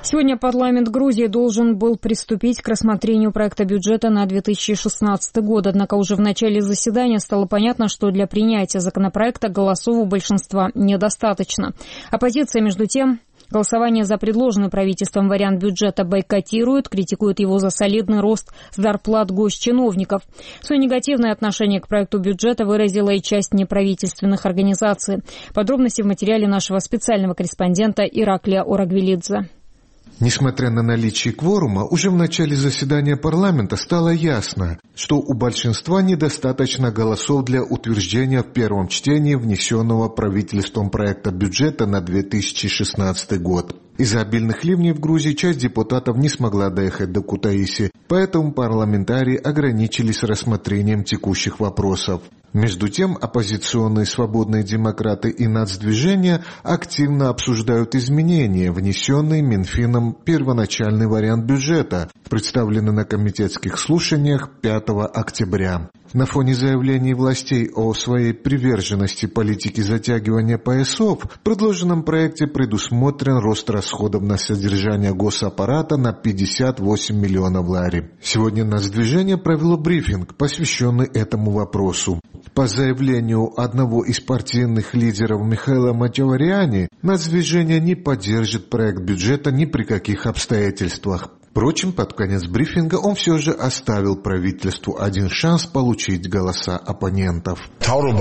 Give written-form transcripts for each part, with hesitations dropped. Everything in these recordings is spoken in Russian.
Сегодня парламент Грузии должен был приступить к рассмотрению проекта бюджета на 2016 год. Однако уже в начале заседания стало понятно, что для принятия законопроекта голосов у большинства недостаточно. Оппозиция, между тем, голосование за предложенный правительством вариант бюджета бойкотирует, критикует его за солидный рост зарплат госчиновников. Свое негативное отношение к проекту бюджета выразила и часть неправительственных организаций. Подробности в материале нашего специального корреспондента Ираклия Орагвелидзе. Несмотря на наличие кворума, уже в начале заседания парламента стало ясно, что у большинства недостаточно голосов для утверждения в первом чтении внесенного правительством проекта бюджета на 2016 год. Из-за обильных ливней в Грузии часть депутатов не смогла доехать до Кутаиси, поэтому парламентарии ограничились рассмотрением текущих вопросов. Между тем, оппозиционные свободные демократы и нацдвижения активно обсуждают изменения, внесенные Минфином в первоначальный вариант бюджета, представленный на комитетских слушаниях 5 октября. На фоне заявлений властей о своей приверженности политике затягивания поясов, в предложенном проекте предусмотрен рост расходов на содержание госаппарата на 58 миллионов лари. Сегодня нацдвижение провело брифинг, посвященный этому вопросу. По заявлению одного из партийных лидеров Михаила Матевариани, нацдвижение не поддержит проект бюджета ни при каких обстоятельствах. Впрочем, под конец брифинга он все же оставил правительству один шанс получить голоса оппонентов.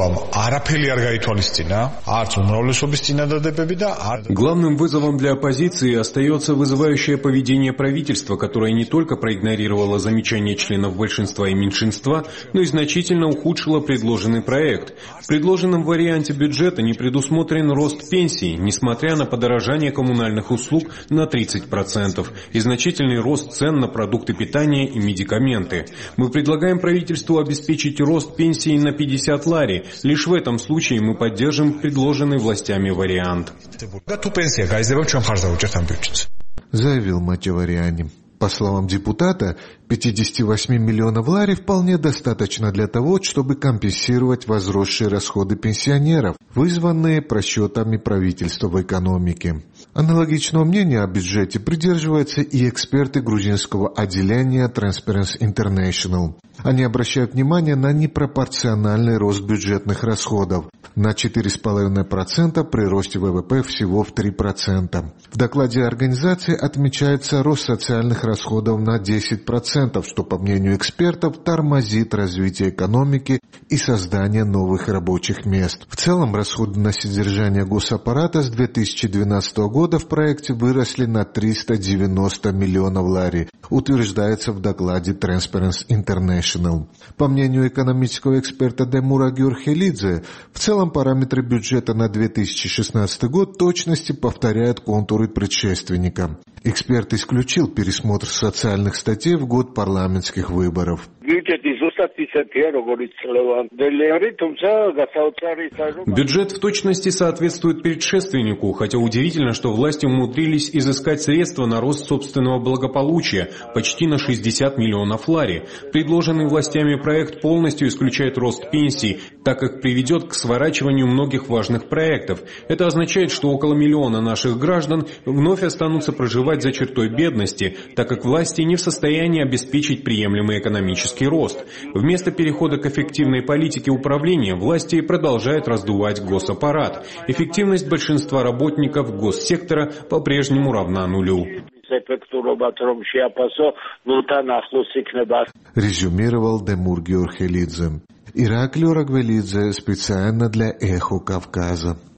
Главным вызовом для оппозиции остается вызывающее поведение правительства, которое не только проигнорировало замечания членов большинства и меньшинства, но и значительно ухудшило предложенный проект. В предложенном варианте бюджета не предусмотрен рост пенсий, несмотря на подорожание коммунальных услуг на 30% и значительный рост цен на продукты питания и медикаменты. Мы предлагаем правительству обеспечить рост пенсии на 50 лари. Лишь в этом случае мы поддержим предложенный властями вариант. Заявил Матевариани. По словам депутата, 58 миллионов лари вполне достаточно для того, чтобы компенсировать возросшие расходы пенсионеров, вызванные просчетами правительства в экономике. Аналогичного мнения о бюджете придерживаются и эксперты грузинского отделения Transparency International. Они обращают внимание на непропорциональный рост бюджетных расходов на 4,5% при росте ВВП всего в 3%. В докладе организации отмечается рост социальных расходов на 10%, что, по мнению экспертов, тормозит развитие экономики и создание новых рабочих мест. В целом, расходы на содержание госаппарата с 2012 года в проекте выросли на 390 миллионов лари, утверждается в докладе Transparency International. По мнению экономического эксперта Демура Георхелидзе, в целом параметры бюджета на 2016 год в точности повторяют контуры предшественника. Эксперт исключил пересмотр социальных статей в год парламентских выборов. Бюджет в точности соответствует предшественнику, хотя удивительно, что власти умудрились изыскать средства на рост собственного благополучия почти на 60 миллионов лари. Предложенный властями проект полностью исключает рост пенсий, так как приведет к сворачиванию многих важных проектов. Это означает, что около миллиона наших граждан вновь останутся проживать за чертой бедности, так как власти не в состоянии обеспечить приемлемый экономический рост. Вместо перехода к эффективной политике управления власти продолжают раздувать госаппарат. Эффективность большинства работников госсектора по-прежнему равна нулю. Резюмировал Демур Георхелидзе. Ираклий Орагвелидзе специально для «Эхо Кавказа».